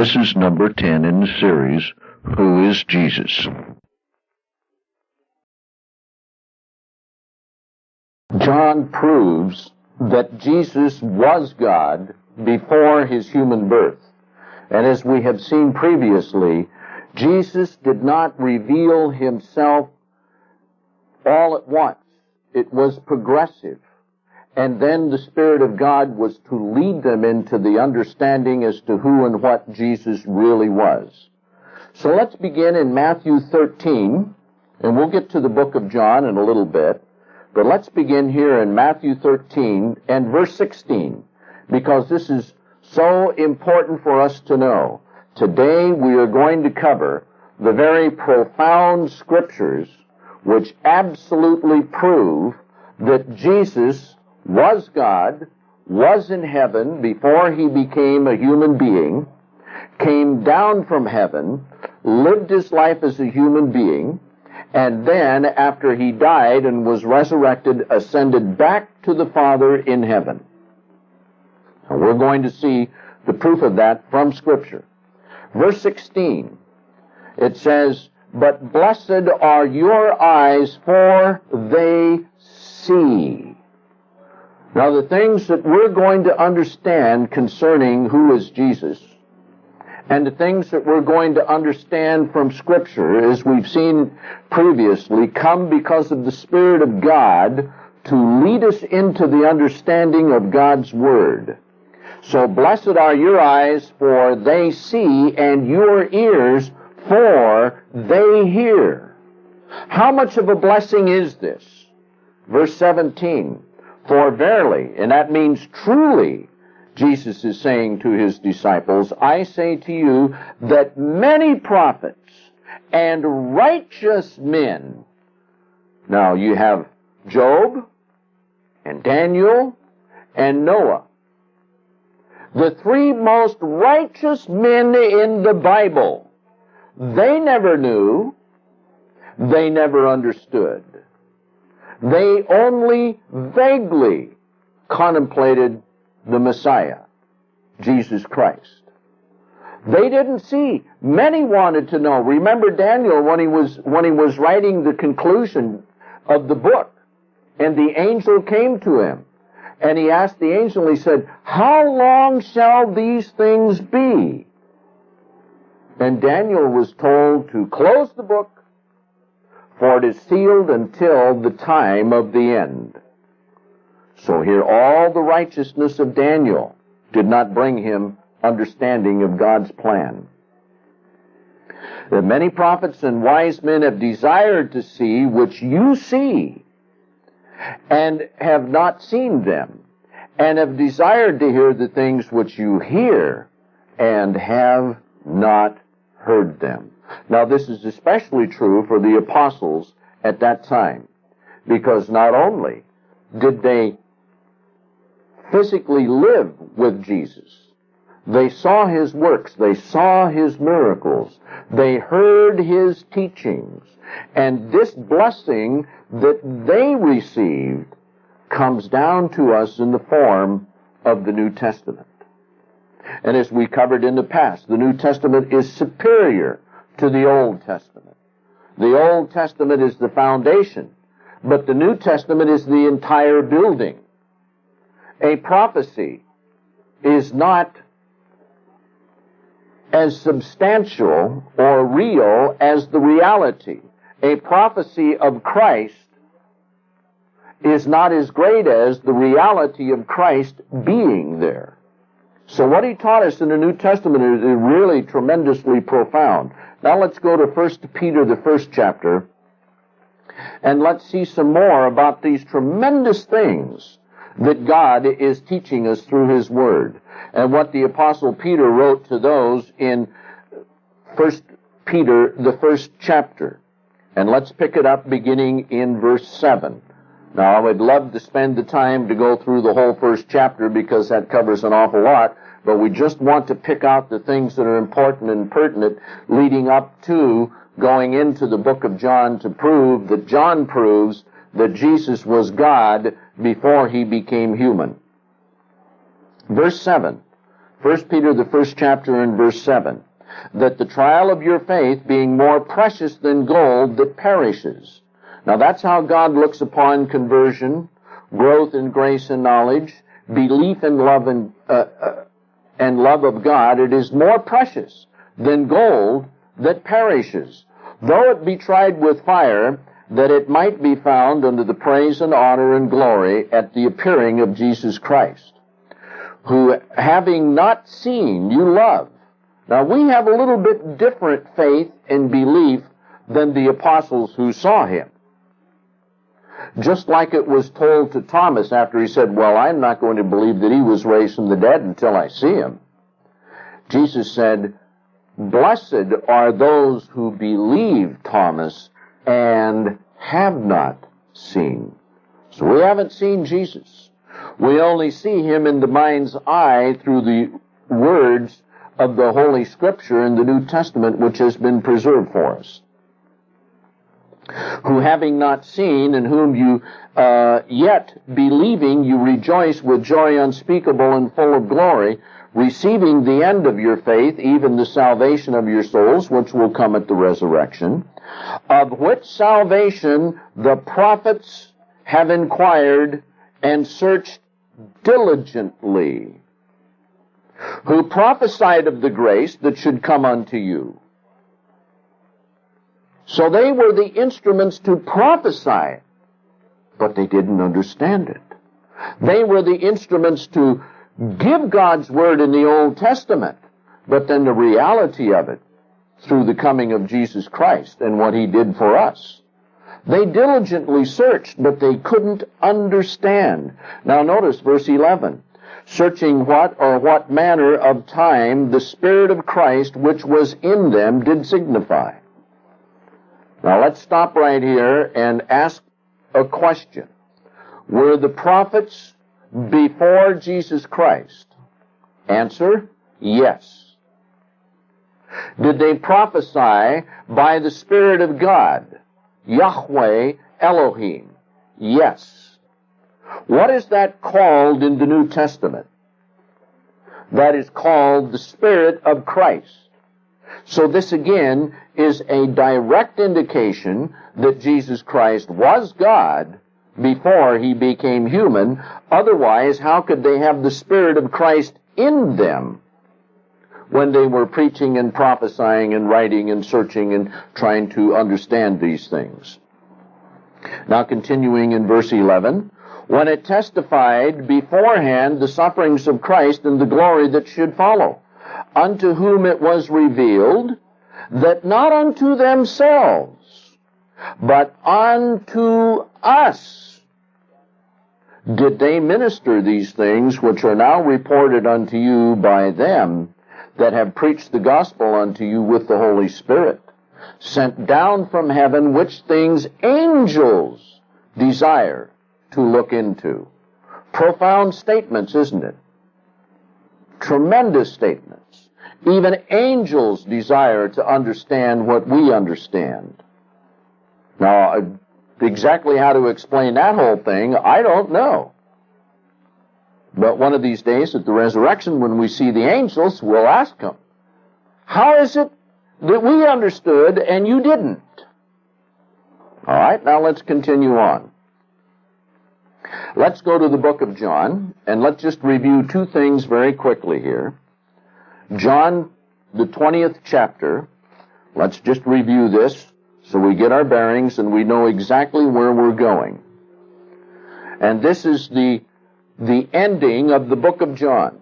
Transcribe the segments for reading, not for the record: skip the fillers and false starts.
This is number 10 in the series, Who is Jesus? John proves that Jesus was God before his human birth. And as we have seen previously, Jesus did not reveal himself all at once. It was progressive. And then the Spirit of God was to lead them into the understanding as to who and what Jesus really was. So let's begin in Matthew 13, and we'll get to the book of John in a little bit. But let's begin here in Matthew 13 and verse 16, because this is so important for us to know. Today we are going to cover the very profound scriptures which absolutely prove that Jesus was God, was in heaven before he became a human being, came down from heaven, lived his life as a human being, and then, after he died and was resurrected, ascended back to the Father in heaven. And we're going to see the proof of that from Scripture. Verse 16, it says, "But blessed are your eyes, for they see." Now, the things that we're going to understand concerning who is Jesus, and the things that we're going to understand from Scripture, as we've seen previously, come because of the Spirit of God to lead us into the understanding of God's Word. So, blessed are your eyes, for they see, and your ears, for they hear. How much of a blessing is this? Verse 17, "For verily," and that means truly, Jesus is saying to his disciples, "I say to you that many prophets and righteous men," now you have Job and Daniel and Noah, the three most righteous men in the Bible, they never knew, they never understood. They only vaguely contemplated the Messiah, Jesus Christ. They didn't see. Many wanted to know. Remember Daniel when he was writing the conclusion of the book, and the angel came to him, and he asked the angel, he said, "How long shall these things be?" And Daniel was told to close the book, for it is sealed until the time of the end. So here all the righteousness of Daniel did not bring him understanding of God's plan. That many prophets and wise men have desired to see which you see, and have not seen them, and have desired to hear the things which you hear, and have not heard them. Now this is especially true for the apostles at that time, because not only did they physically live with Jesus, they saw his works, they saw his miracles, they heard his teachings, and this blessing that they received comes down to us in the form of the New Testament. And as we covered in the past, the New Testament is superior to the Old Testament. The Old Testament is the foundation, but the New Testament is the entire building. A prophecy is not as substantial or real as the reality. A prophecy of Christ is not as great as the reality of Christ being there. So what he taught us in the New Testament is really tremendously profound. Now let's go to 1 Peter, the first chapter, and let's see some more about these tremendous things that God is teaching us through his Word, and what the Apostle Peter wrote to those in 1 Peter, the first chapter. And let's pick it up beginning in verse 7. Now, I would love to spend the time to go through the whole first chapter because that covers an awful lot, but we just want to pick out the things that are important and pertinent leading up to going into the book of John to prove that John proves that Jesus was God before he became human. Verse 7, 1 Peter, the 1st chapter and verse 7, that the trial of your faith, being more precious than gold that perishes. Now that's how God looks upon conversion, growth in grace and knowledge, belief in love and love of God. It is more precious than gold that perishes, though it be tried with fire, that it might be found unto the praise and honor and glory at the appearing of Jesus Christ, who having not seen you love. Now we have a little bit different faith and belief than the apostles who saw him. Just like it was told to Thomas after he said, well, I'm not going to believe that he was raised from the dead until I see him. Jesus said, blessed are those who believe, Thomas, and have not seen. So we haven't seen Jesus. We only see him in the mind's eye through the words of the Holy Scripture in the New Testament, which has been preserved for us. Who having not seen, in whom you yet believing, you rejoice with joy unspeakable and full of glory, receiving the end of your faith, even the salvation of your souls, which will come at the resurrection, of which salvation the prophets have inquired and searched diligently, who prophesied of the grace that should come unto you. So they were the instruments to prophesy, but they didn't understand it. They were the instruments to give God's word in the Old Testament, but then the reality of it through the coming of Jesus Christ and what he did for us. They diligently searched, but they couldn't understand. Now notice verse 11. Searching what manner of time the Spirit of Christ which was in them did signify. Now let's stop right here and ask a question. Were the prophets before Jesus Christ? Answer, yes. Did they prophesy by the Spirit of God? Yahweh Elohim? Yes. What is that called in the New Testament? That is called the Spirit of Christ. So this again is a direct indication that Jesus Christ was God before he became human. Otherwise, how could they have the Spirit of Christ in them when they were preaching and prophesying and writing and searching and trying to understand these things? Now continuing in verse 11, when it testified beforehand the sufferings of Christ and the glory that should follow, unto whom it was revealed that not unto themselves, but unto us did they minister these things, which are now reported unto you by them that have preached the gospel unto you with the Holy Spirit, sent down from heaven, which things angels desire to look into. Profound statements, isn't it? Tremendous statements. Even angels desire to understand what we understand. Now, exactly how to explain that whole thing, I don't know. But one of these days at the resurrection, when we see the angels, we'll ask them, how is it that we understood and you didn't? All right, now let's continue on. Let's go to the book of John, and let's just review two things very quickly here. John, the 20th chapter. Let's just review this so we get our bearings and we know exactly where we're going. And this is the ending of the book of John.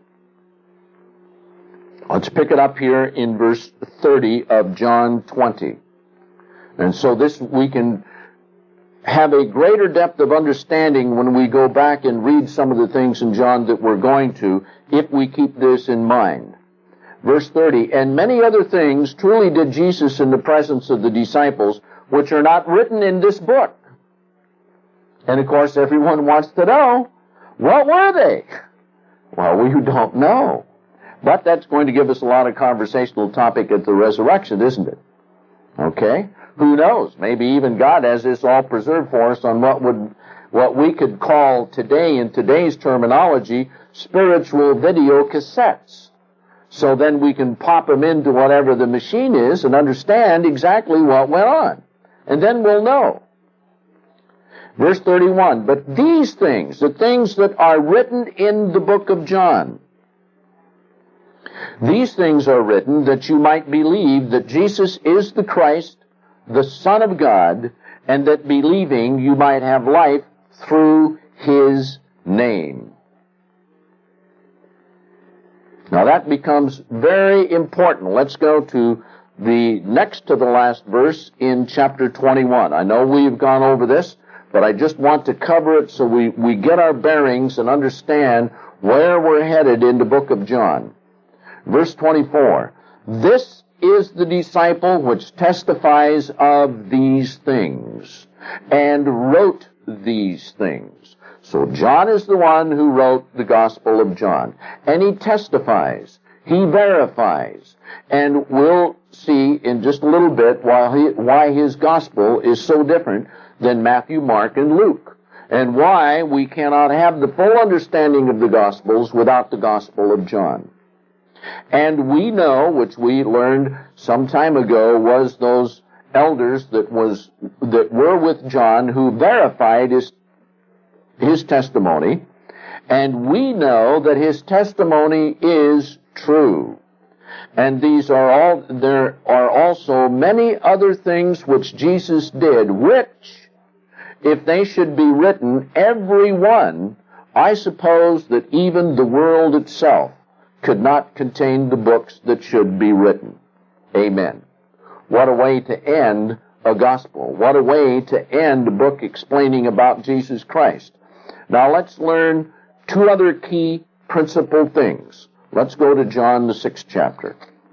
Let's pick it up here in verse 30 of John 20. And so this we can have a greater depth of understanding when we go back and read some of the things in John that we're going to, if we keep this in mind. Verse 30, and many other things truly did Jesus in the presence of the disciples, which are not written in this book. And of course everyone wants to know, what were they? Well, we don't know. But that's going to give us a lot of conversational topic at the resurrection, isn't it? Okay? Who knows? Maybe even God has this all preserved for us on what we could call today, in today's terminology, spiritual video cassettes. So then we can pop them into whatever the machine is and understand exactly what went on. And then we'll know. Verse 31, but these things, the things that are written in the book of John, these things are written that you might believe that Jesus is the Christ, the Son of God, and that believing you might have life through his name. Now that becomes very important. Let's go to the next to the last verse in chapter 21. I know we've gone over this, but I just want to cover it so we get our bearings and understand where we're headed in the book of John. Verse 24, this is the disciple which testifies of these things and wrote these things. So John is the one who wrote the Gospel of John. And he testifies, he verifies, and we'll see in just a little bit why his Gospel is so different than Matthew, Mark, and Luke, and why we cannot have the full understanding of the Gospels without the Gospel of John. And we know, which we learned some time ago, was those elders that were with John who verified his testimony, and we know that his testimony is true. And there are also many other things which Jesus did, which, if they should be written, every one, I suppose that even the world itself could not contain the books that should be written. Amen. What a way to end a gospel. What a way to end a book explaining about Jesus Christ. Now let's learn two other key principal things. Let's go to John, the 6th chapter.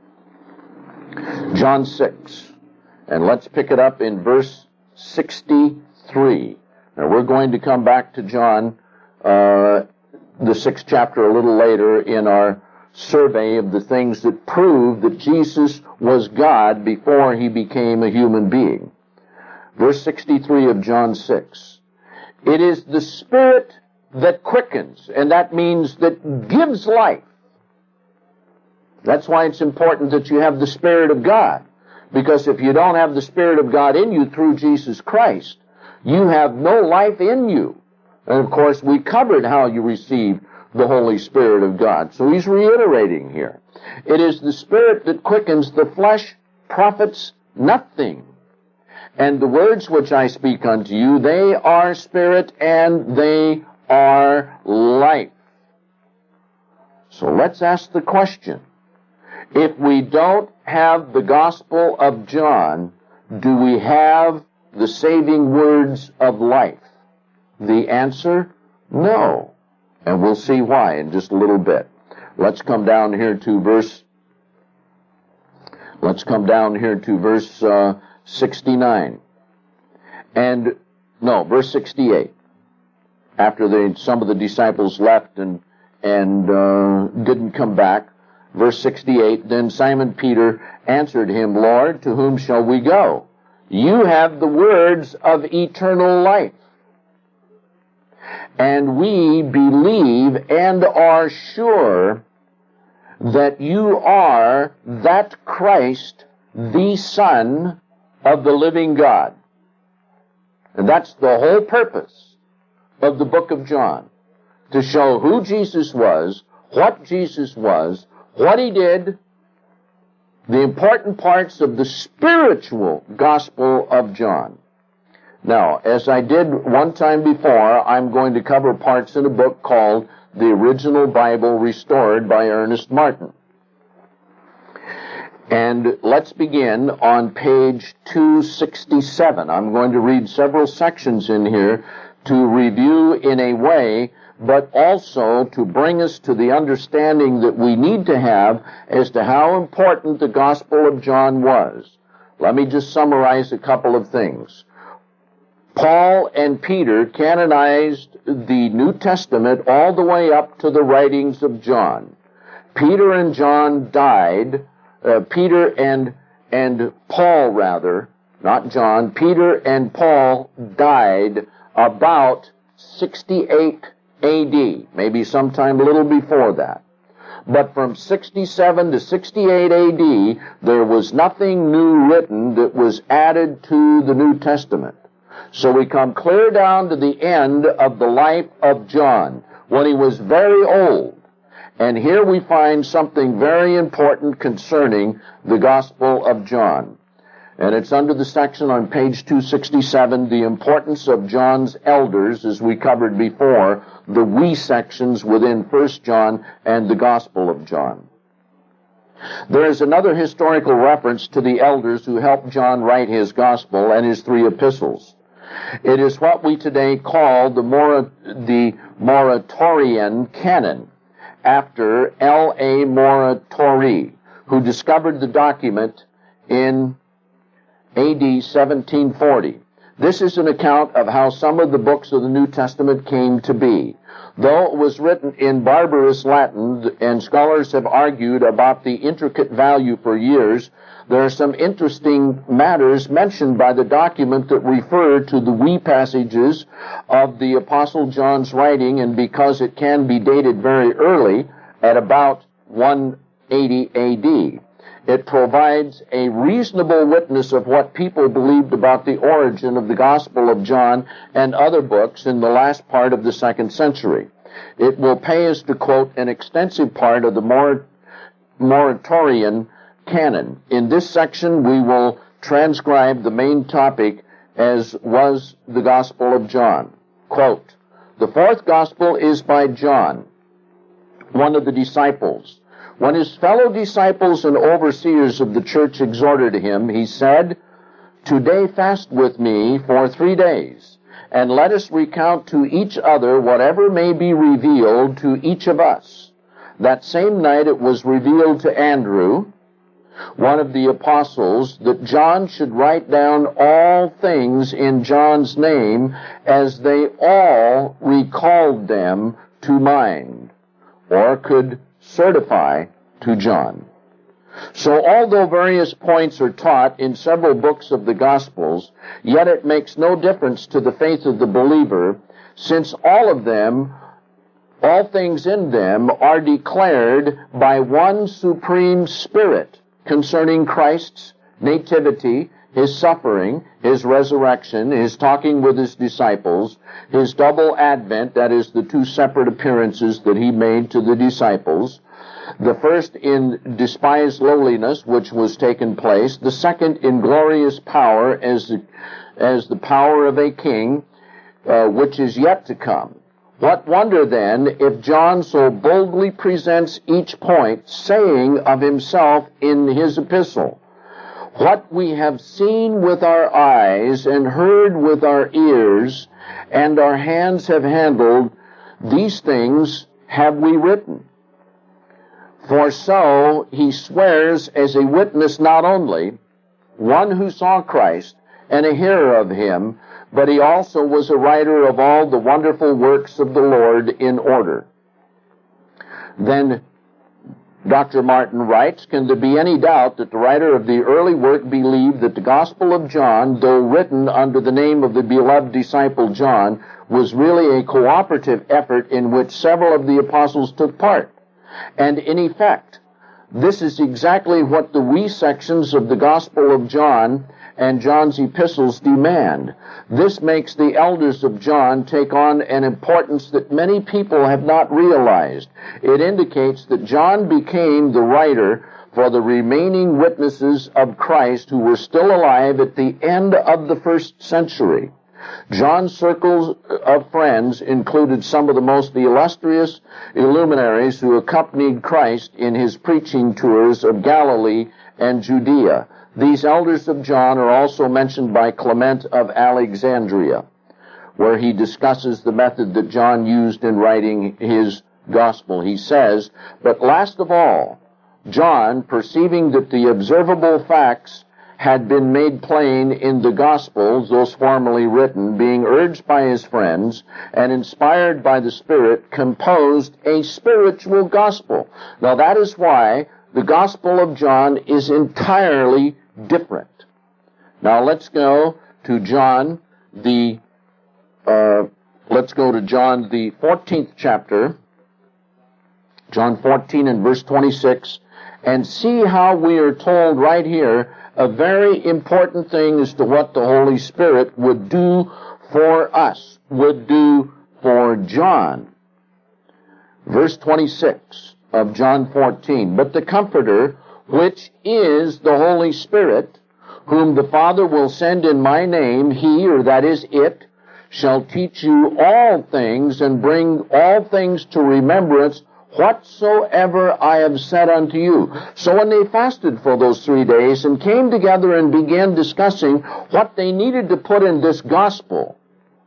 John 6. And let's pick it up in verse 63. Now we're going to come back to John, the 6th chapter a little later in our survey of the things that prove that Jesus was God before he became a human being. Verse 63 of John 6. It is the Spirit that quickens, and that means that gives life. That's why it's important that you have the Spirit of God. Because if you don't have the Spirit of God in you through Jesus Christ, you have no life in you. And of course, we covered how you receive the Holy Spirit of God. So he's reiterating here. It is the Spirit that quickens, the flesh profits nothing. And the words which I speak unto you, they are spirit and they are life. So let's ask the question. If we don't have the Gospel of John, do we have the saving words of life? The answer, no. And we'll see why in just a little bit. Let's come down here to verse 69. Verse 68. After some of the disciples left and didn't come back. Verse 68, then Simon Peter answered him, Lord, to whom shall we go? You have the words of eternal life. And we believe and are sure that you are that Christ, the Son of the living God. And that's the whole purpose of the book of John, to show who Jesus was, what Jesus was, what he did, the important parts of the spiritual Gospel of John. Now, as I did one time before, I'm going to cover parts in a book called The Original Bible Restored by Ernest Martin. And let's begin on page 267. I'm going to read several sections in here to review in a way, but also to bring us to the understanding that we need to have as to how important the Gospel of John was. Let me just summarize a couple of things. Paul and Peter canonized the New Testament all the way up to the writings of John. Peter and John died, Peter and Paul rather, not John, Peter and Paul died about 68 AD, maybe sometime a little before that. But from 67 to 68 AD, there was nothing new written that was added to the New Testament. So we come clear down to the end of the life of John, when he was very old. And here we find something very important concerning the Gospel of John. And it's under the section on page 267, the importance of John's elders, as we covered before, the we sections within 1 John and the Gospel of John. There is another historical reference to the elders who helped John write his Gospel and his 3 epistles. It is what we today call the Muratorian canon, after L.A. Muratori, who discovered the document in AD 1740. This is an account of how some of the books of the New Testament came to be. Though it was written in barbarous Latin, and scholars have argued about the intricate value for years, there are some interesting matters mentioned by the document that refer to the we passages of the Apostle John's writing, and because it can be dated very early, at about 180 AD. It provides a reasonable witness of what people believed about the origin of the Gospel of John and other books in the last part of the 2nd century. It will pay us to quote an extensive part of the Muratorian canon. In this section, we will transcribe the main topic as was the Gospel of John. Quote, "The 4th Gospel is by John, one of the disciples. When his fellow disciples and overseers of the church exhorted him, he said, 'Today fast with me for 3 days, and let us recount to each other whatever may be revealed to each of us.' That same night it was revealed to Andrew, one of the apostles, that John should write down all things in John's name, as they all recalled them to mind, or could certify to John." So although various points are taught in several books of the Gospels, yet it makes no difference to the faith of the believer, since all things in them are declared by one supreme Spirit concerning Christ's nativity, his suffering, his resurrection, his talking with his disciples, his double advent, that is, the 2 separate appearances that he made to the disciples, the first in despised lowliness, which was taken place, the second in glorious power as the power of a king, which is yet to come. What wonder, then, if John so boldly presents each point, saying of himself in his epistle, "What we have seen with our eyes and heard with our ears, and our hands have handled, these things have we written." For so he swears as a witness not only, one who saw Christ and a hearer of him, but he also was a writer of all the wonderful works of the Lord in order. Then Dr. Martin writes, "Can there be any doubt that the writer of the early work believed that the Gospel of John, though written under the name of the beloved disciple John, was really a cooperative effort in which several of the apostles took part? And in effect, this is exactly what the we sections of the Gospel of John and John's epistles demand. This makes the elders of John take on an importance that many people have not realized. It indicates that John became the writer for the remaining witnesses of Christ who were still alive at the end of the 1st century. John's circles of friends included some of the most illustrious illuminaries who accompanied Christ in his preaching tours of Galilee and Judea. These elders of John are also mentioned by Clement of Alexandria, where he discusses the method that John used in writing his gospel. He says, "But last of all, John, perceiving that the observable facts had been made plain in the Gospels, those formerly written, being urged by his friends and inspired by the Spirit, composed a spiritual gospel." Now that is why the Gospel of John is entirely different. Now let's go to John the 14th chapter John 14 and verse 26, and see how we are told right here a very important thing as to what the Holy Spirit would do for us, would do for John. Verse 26 of John 14, but the Comforter, which is the Holy Spirit, whom the Father will send in my name, he, or that is it, shall teach you all things and bring all things to remembrance whatsoever I have said unto you. So when they fasted for those 3 days and came together and began discussing what they needed to put in this gospel,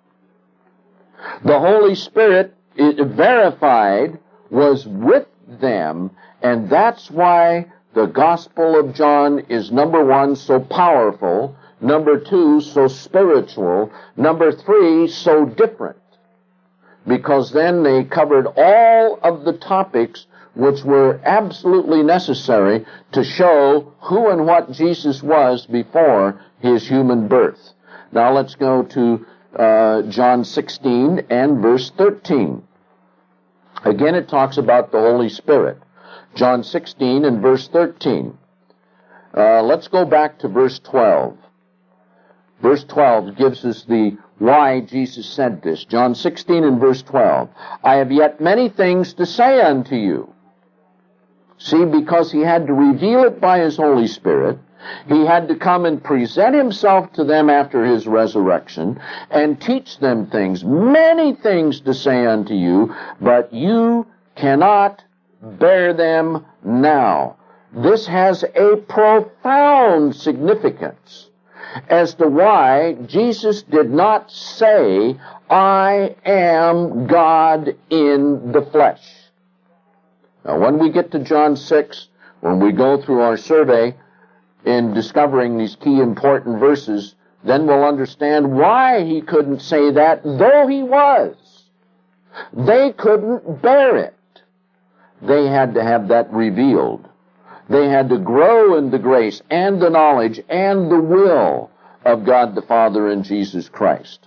the Holy Spirit, it verified, was with them, and that's why the Gospel of John is, number one, so powerful, number two, so spiritual, number three, so different. Because then they covered all of the topics which were absolutely necessary to show who and what Jesus was before his human birth. Now let's go to John 16 and verse 13. Again, it talks about the Holy Spirit. John 16 and verse 13. Let's go back to verse 12. Verse 12 gives us the why Jesus said this. John 16 and verse 12. I have yet many things to say unto you. See, because he had to reveal it by his Holy Spirit, he had to come and present himself to them after his resurrection and teach them things, many things to say unto you, but you cannot bear them now. This has a profound significance as to why Jesus did not say, I am God in the flesh. Now, when we get to John 6, when we go through our survey in discovering these key important verses, then we'll understand why he couldn't say that, though he was. They couldn't bear it. They had to have that revealed. They had to grow in the grace and the knowledge and the will of God the Father and Jesus Christ.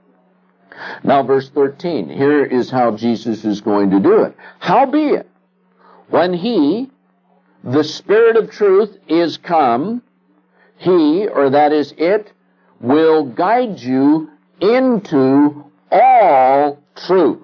Now, verse 13. Here is how Jesus is going to do it. Howbeit, when he, the Spirit of truth, is come, he, or that is it, will guide you into all truth.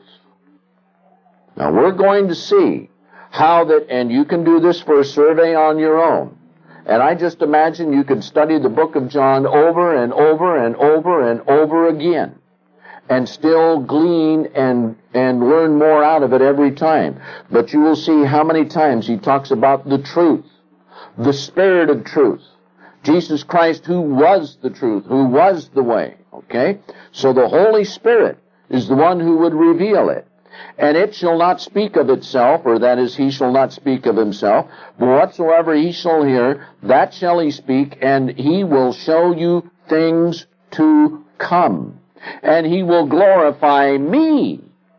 Now, we're going to see how that, and you can do this for a survey on your own. And I just imagine you could study the book of John over and over and over and over again and still glean and learn more out of it every time. But you will see how many times he talks about the truth, the Spirit of truth, Jesus Christ, who was the truth, who was the way. Okay? So the Holy Spirit is the one who would reveal it. And it shall not speak of itself, or that is, he shall not speak of himself, but whatsoever he shall hear, that shall he speak, and he will show you things to come. And he will glorify me.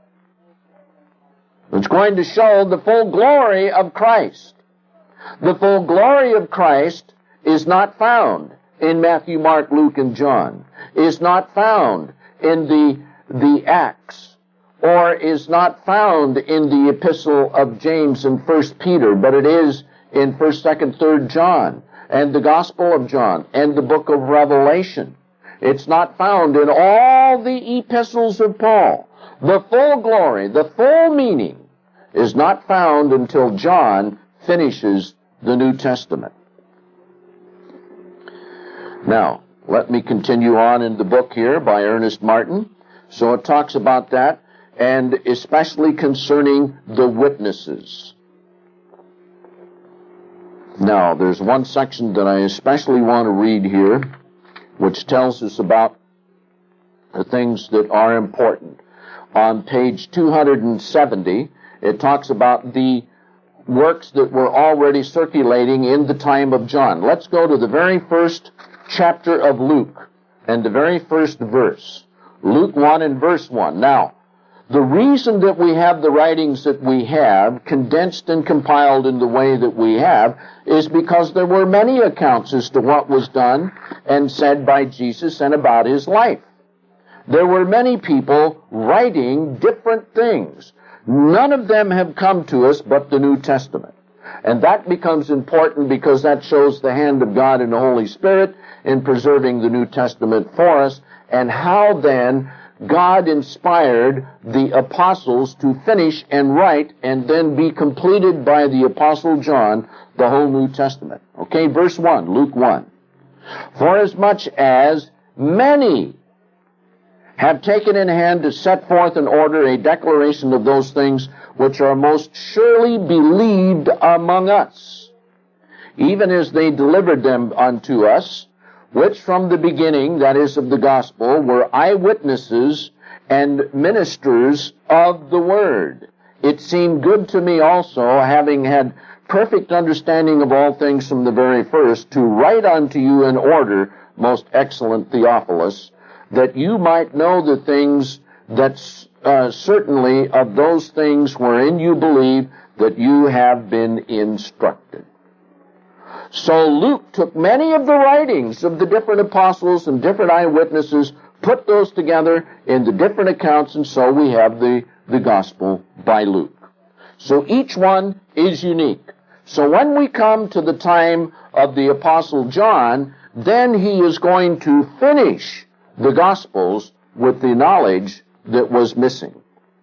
It's going to show the full glory of Christ. The full glory of Christ is not found in Matthew, Mark, Luke, and John, is not found in the Acts, or is not found in the epistle of James and 1 Peter, but it is in 1st, 2nd, 3rd John, and the Gospel of John, and the book of Revelation. It's not found in all the epistles of Paul. The full glory, the full meaning, is not found until John finishes the New Testament. Now, let me continue on in the book here by Ernest Martin. So it talks about that, and especially concerning the witnesses. Now, there's one section that I especially want to read here, which tells us about the things that are important. On page 270, it talks about the works that were already circulating in the time of John. Let's go to the very first chapter of Luke and the very first verse. Luke 1 and verse 1. Now, the reason that we have the writings that we have, condensed and compiled in the way that we have, is because there were many accounts as to what was done and said by Jesus and about his life. There were many people writing different things. None of them have come to us but the New Testament. And that becomes important because that shows the hand of God and the Holy Spirit in preserving the New Testament for us, and how then God inspired the apostles to finish and write and then be completed by the Apostle John the whole New Testament. Okay, verse 1, Luke 1. For as much as many have taken in hand to set forth in order a declaration of those things which are most surely believed among us, even as they delivered them unto us, which from the beginning, that is of the gospel, were eyewitnesses and ministers of the word. It seemed good to me also, having had perfect understanding of all things from the very first, to write unto you in order, most excellent Theophilus, that you might know the things that certainly of those things wherein you believe, that you have been instructed. So Luke took many of the writings of the different apostles and different eyewitnesses, put those together in the different accounts, and so we have the gospel by Luke. So each one is unique. So when we come to the time of the Apostle John, then he is going to finish the Gospels with the knowledge that was missing.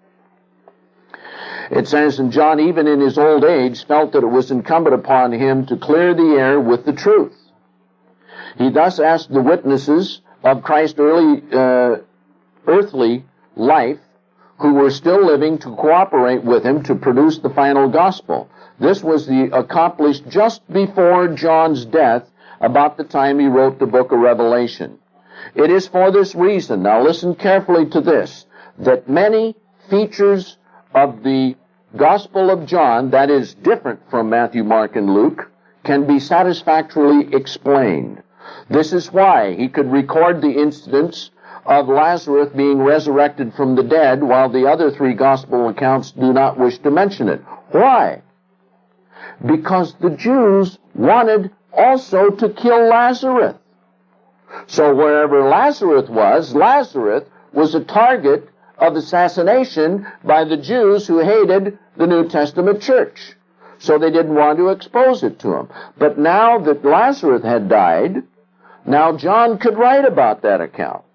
It says, and John, even in his old age, felt that it was incumbent upon him to clear the air with the truth. He thus asked the witnesses of Christ's earthly life, who were still living, to cooperate with him to produce the final gospel. This was accomplished just before John's death, about the time he wrote the book of Revelation. It is for this reason, now listen carefully to this, that many features of the Gospel of John, that is different from Matthew, Mark, and Luke, can be satisfactorily explained. This is why he could record the incidents of Lazarus being resurrected from the dead, while the other three Gospel accounts do not wish to mention it. Why? Because the Jews wanted also to kill Lazarus. So wherever Lazarus was a target of assassination by the Jews who hated the New Testament church. So they didn't want to expose it to him. But now that Lazarus had died, now John could write about that account.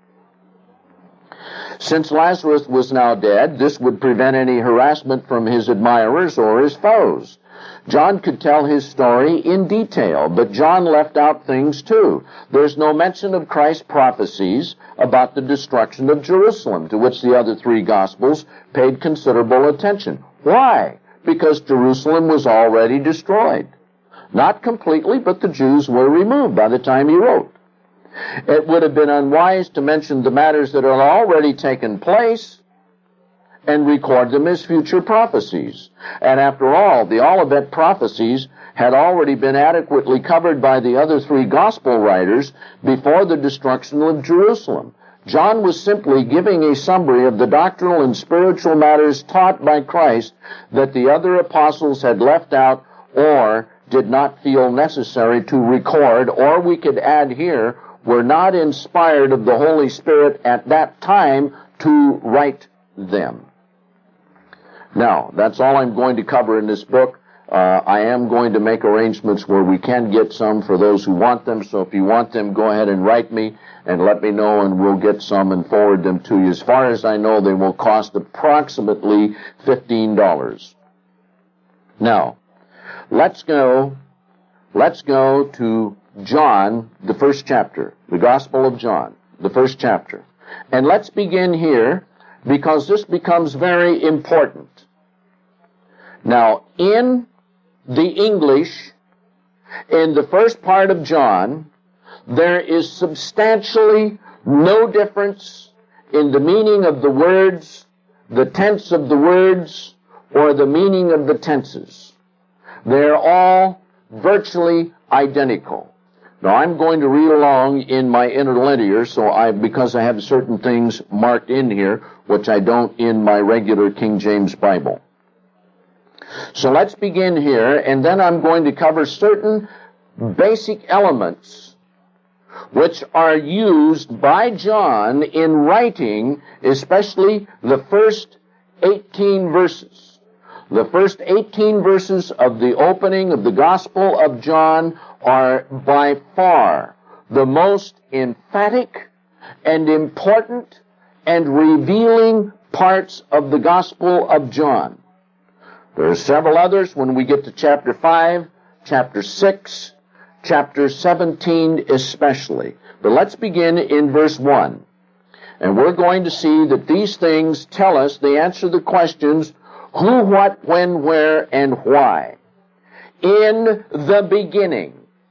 Since Lazarus was now dead, this would prevent any harassment from his admirers or his foes. John could tell his story in detail, but John left out things too. There's no mention of Christ's prophecies about the destruction of Jerusalem, to which the other three Gospels paid considerable attention. Why? Because Jerusalem was already destroyed. Not completely, but the Jews were removed by the time he wrote. It would have been unwise to mention the matters that had already taken place and record them as future prophecies. And after all, the Olivet prophecies had already been adequately covered by the other three gospel writers before the destruction of Jerusalem. John was simply giving a summary of the doctrinal and spiritual matters taught by Christ that the other apostles had left out or did not feel necessary to record, or we could add here, were not inspired of the Holy Spirit at that time to write them. Now, that's all I'm going to cover in this book. I am going to make arrangements where we can get some for those who want them, so if you want them, go ahead and write me and let me know, and we'll get some and forward them to you. As far as I know, they will cost approximately $15. Now, let's go to John, the first chapter, the Gospel of John, the first chapter. And let's begin here, because this becomes very important. Now, in the English, in the first part of John, there is substantially no difference in the meaning of the words, the tense of the words, or the meaning of the tenses. They're all virtually identical. Now, I'm going to read along in my interlinear, because I have certain things marked in here, which I don't in my regular King James Bible. So let's begin here, and then I'm going to cover certain basic elements which are used by John in writing, especially the first 18 verses. The first 18 verses of the opening of the Gospel of John are by far the most emphatic and important and revealing parts of the Gospel of John. There are several others when we get to chapter 5, chapter 6, chapter 17 especially. But let's begin in verse 1. And we're going to see that these things tell us, they answer the questions, who, what, when, where, and why. In the beginning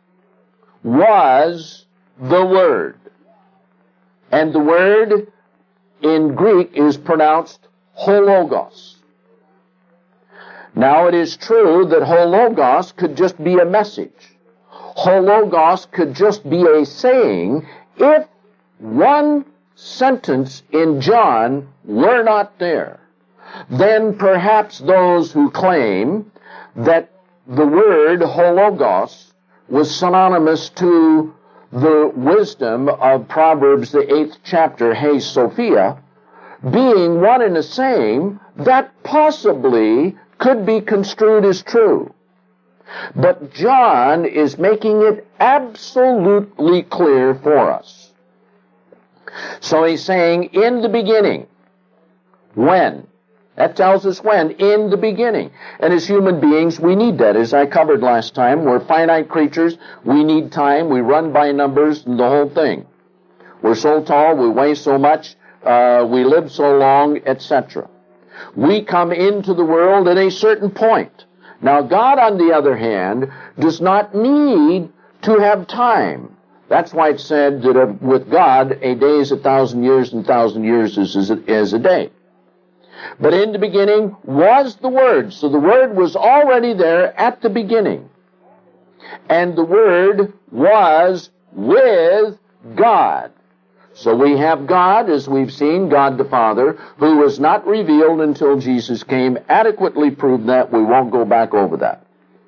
was the Word. And the word in Greek is pronounced hologos. Now it is true that hologos could just be a message. Hologos could just be a saying if one sentence in John were not there. Then perhaps those who claim that the word hologos was synonymous to the wisdom of Proverbs, the 8th chapter, Hey Sophia, being one and the same, that possibly could be construed as true. But John is making it absolutely clear for us. So he's saying, in the beginning. When? That tells us when. In the beginning. And as human beings, we need that. As I covered last time, we're finite creatures. We need time. We run by numbers and the whole thing. We're so tall. We weigh so much. We live so long, etc. We come into the world at a certain point. Now, God, on the other hand, does not need to have time. That's why it's said that with God, a day is 1,000 years, and 1,000 years is a day. But in the beginning was the Word. So the Word was already there at the beginning. And the Word was with God. So we have God, as we've seen, God the Father, who was not revealed until Jesus came. Adequately proved that. We won't go back over that.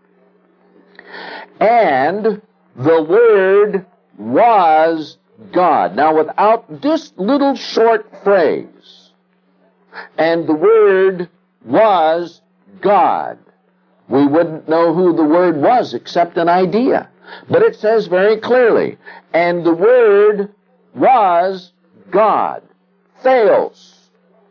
And the Word was God. Now, without this little short phrase, and the Word was God, we wouldn't know who the Word was except an idea. But it says very clearly, and the Word was God. Theos.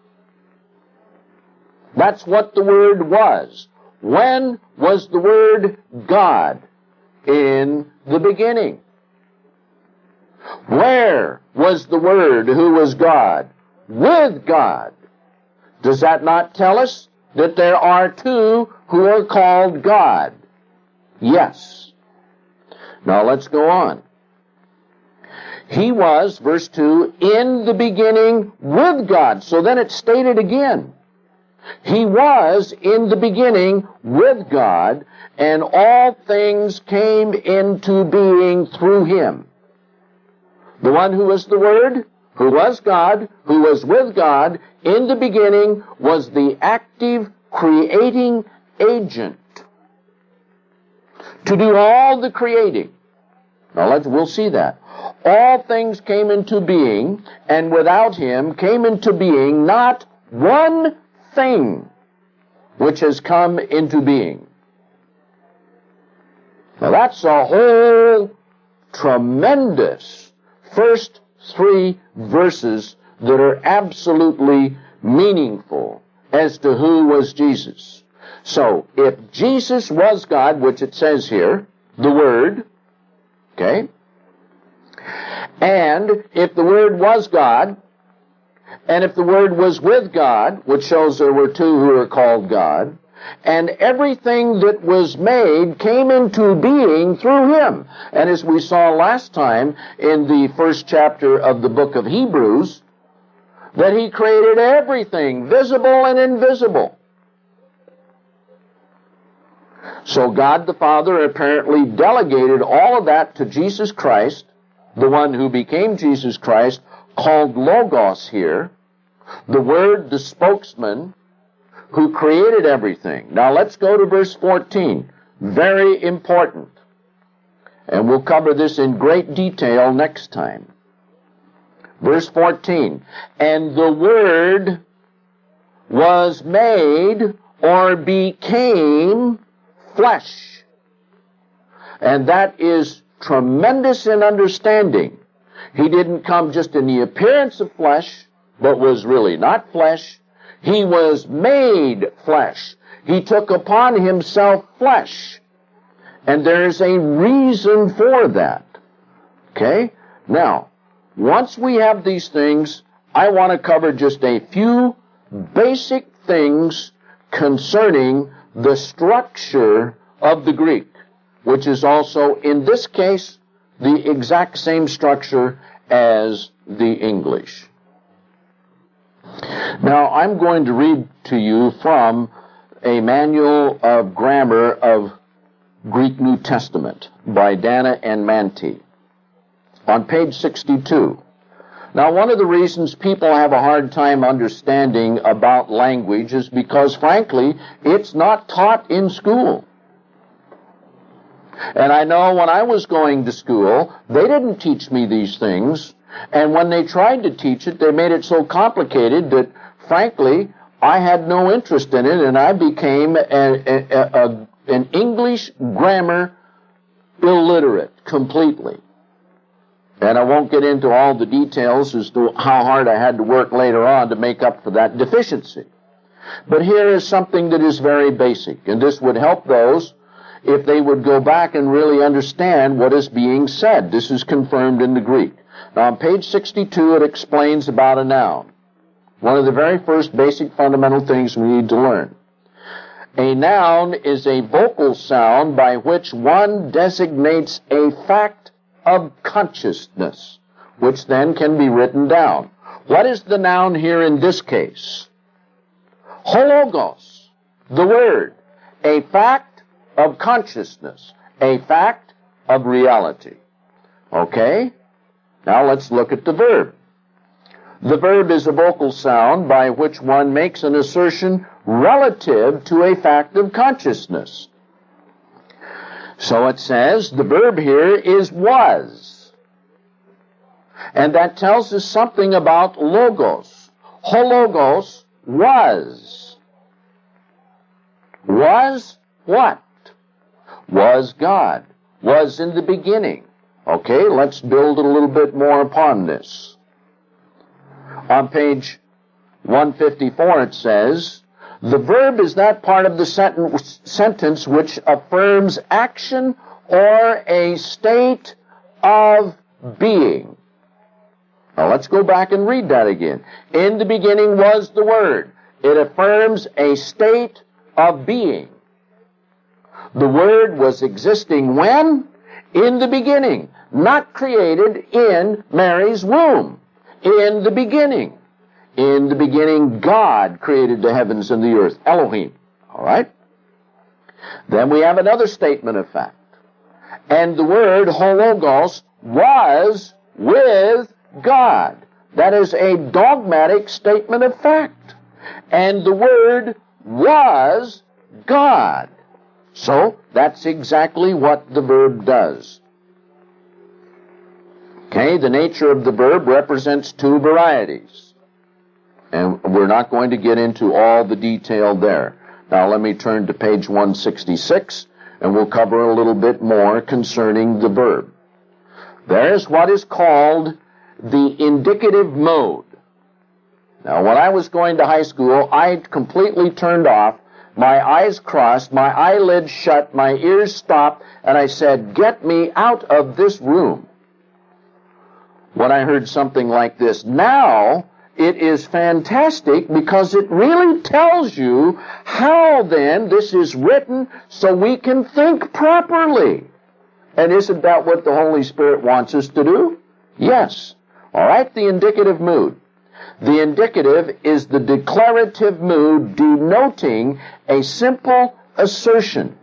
That's what the Word was. When was the Word God? In the beginning. Where was the Word who was God? With God. Does that not tell us that there are two who are called God? Yes. Now let's go on. He was, verse 2, in the beginning with God. So then it's stated again. He was in the beginning with God, and all things came into being through him. The one who was the Word, who was God, who was with God, in the beginning was the active creating agent to do all the creating. Now we'll see that. All things came into being, and without him came into being not one thing which has come into being. Now that's a whole tremendous first 3 verses that are absolutely meaningful as to who was Jesus. So, if Jesus was God, which it says here, the Word, okay, and if the Word was God, and if the Word was with God, which shows there were two who are called God, and everything that was made came into being through him. And as we saw last time in the first chapter of the book of Hebrews, that he created everything, visible and invisible. So God the Father apparently delegated all of that to Jesus Christ, the one who became Jesus Christ, called Logos here, the Word, the spokesman, who created everything. Now let's go to verse 14. Very important. And we'll cover this in great detail next time. Verse 14. And the Word was made or became flesh. And that is tremendous in understanding. He didn't come just in the appearance of flesh, but was really not flesh. He was made flesh. He took upon himself flesh. And there's a reason for that. Okay? Now, once we have these things, I want to cover just a few basic things concerning the structure of the Greek, which is also, in this case, the exact same structure as the English. Now, I'm going to read to you from a manual of grammar of Greek New Testament by Dana and Manti on page 62. Now, one of the reasons people have a hard time understanding about language is because, frankly, it's not taught in school. And I know when I was going to school, they didn't teach me these things. And when they tried to teach it, they made it so complicated that, frankly, I had no interest in it, and I became an English grammar illiterate completely. And I won't get into all the details as to how hard I had to work later on to make up for that deficiency. But here is something that is very basic, and this would help those if they would go back and really understand what is being said. This is confirmed in the Greek. Now, on page 62, it explains about a noun. One of the very first basic fundamental things we need to learn. A noun is a vocal sound by which one designates a fact of consciousness, which then can be written down. What is the noun here in this case? Hologos, the word, a fact of consciousness, a fact of reality. Okay? Now let's look at the verb. The verb is a vocal sound by which one makes an assertion relative to a fact of consciousness. So it says the verb here is was. And that tells us something about logos. Hologos was. Was what? Was God. Was in the beginning. Okay, let's build a little bit more upon this. On page 154 it says, the verb is that part of the sentence which affirms action or a state of being. Now let's go back and read that again. In the beginning was the Word. It affirms a state of being. The Word was existing when? In the beginning. Not created in Mary's womb. In the beginning. In the beginning, God created the heavens and the earth. Elohim. All right? Then we have another statement of fact. And the word hologos was with God. That is a dogmatic statement of fact. And the word was God. So that's exactly what the verb does. Okay, the nature of the verb represents two varieties. And we're not going to get into all the detail there. Now let me turn to page 166, and we'll cover a little bit more concerning the verb. There's what is called the indicative mode. Now, when I was going to high school, I completely turned off, my eyes crossed, my eyelids shut, my ears stopped, and I said, "Get me out of this room," when I heard something like this. Now, it is fantastic because it really tells you how then this is written so we can think properly. And isn't that what the Holy Spirit wants us to do? Yes. All right, the indicative mood. The indicative is the declarative mood denoting a simple assertion.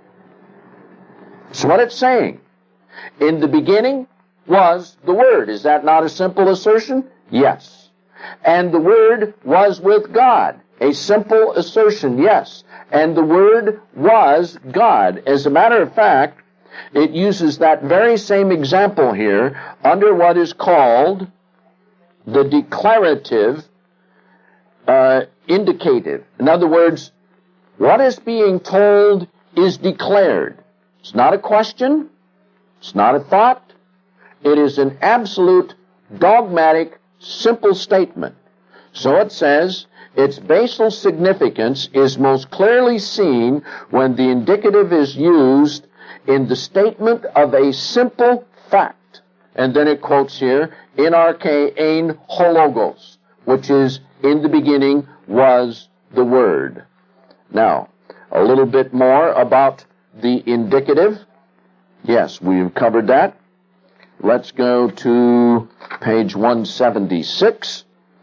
So what it's saying, in the beginning was the Word. Is that not a simple assertion? Yes. And the Word was with God. A simple assertion, yes. And the Word was God. As a matter of fact, it uses that very same example here under what is called the declarative indicative. In other words, what is being told is declared. It's not a question. It's not a thought. It is an absolute, dogmatic, simple statement. So it says, its basal significance is most clearly seen when the indicative is used in the statement of a simple fact. And then it quotes here, in arche ein hologos, which is, in the beginning was the Word. Now, a little bit more about the indicative. Yes, we've covered that. Let's go to page 176.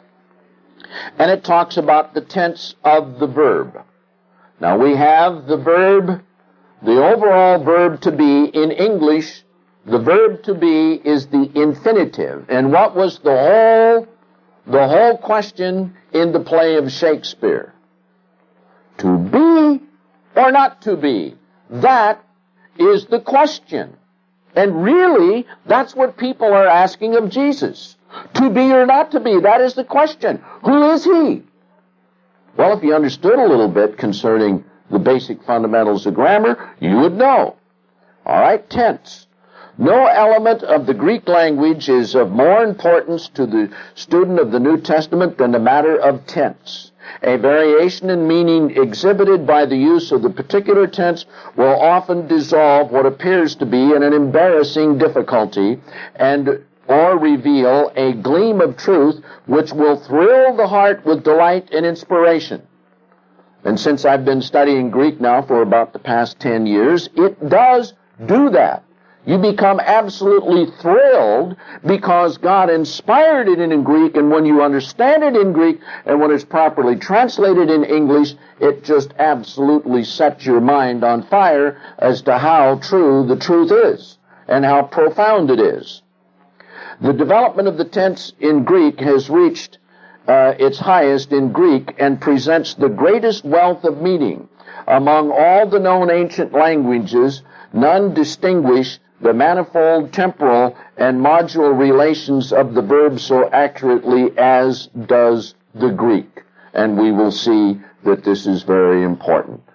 And it talks about the tense of the verb. Now we have the verb, the overall verb to be in English. The verb to be is the infinitive. And what was the whole question in the play of Shakespeare? To be or not to be? That is the question. And really, that's what people are asking of Jesus. To be or not to be, that is the question. Who is he? Well, if you understood a little bit concerning the basic fundamentals of grammar, you would know. All right, tense. No element of the Greek language is of more importance to the student of the New Testament than the matter of tense. A variation in meaning exhibited by the use of the particular tense will often dissolve what appears to be an embarrassing difficulty or reveal a gleam of truth which will thrill the heart with delight and inspiration. And since I've been studying Greek now for about the past 10 years, it does do that. You become absolutely thrilled because God inspired it in Greek, and when you understand it in Greek and when it's properly translated in English, it just absolutely sets your mind on fire as to how true the truth is and how profound it is. The development of the tense in Greek has reached its highest in Greek and presents the greatest wealth of meaning. Among all the known ancient languages, none distinguish the manifold temporal and modular relations of the verb so accurately as does the Greek. And we will see that this is very important.